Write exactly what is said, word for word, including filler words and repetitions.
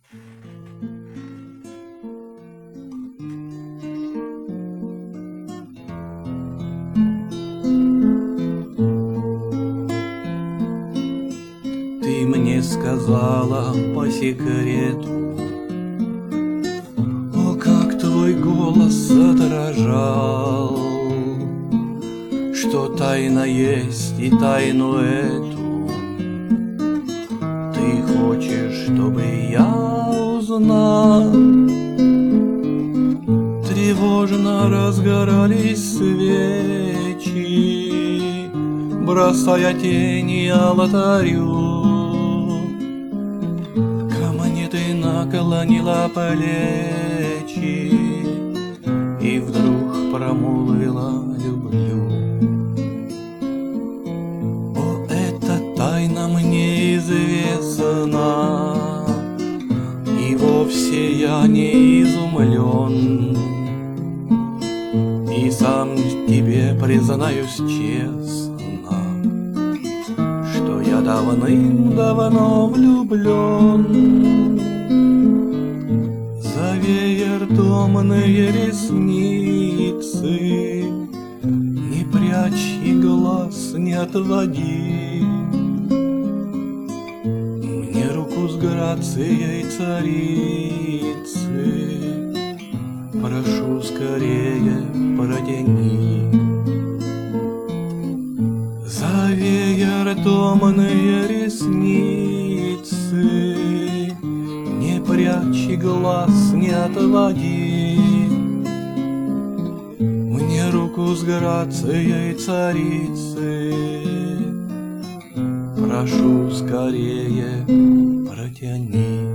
Ты мне сказала по секрету, о, как твой голос отражал, что тайна есть, и тайну эту ты хочешь, чтобы я узнал. Тревожно разгорались свечи, бросая тени алтарю. Ко мне ты наклонила плечи и вдруг промолвила: люблю. О, эта тайна мне известна, и вовсе я не изумлен, и сам тебе признаюсь честно, что я давным-давно влюблен. За веер томные ресницы не прячь и глаз не отводи. Мне руку с грацией царицы прошу скорее протяни. За веер томные ресницы не прячь и глаз не отводи. Мне руку с грацией царицы прошу скорее протяни.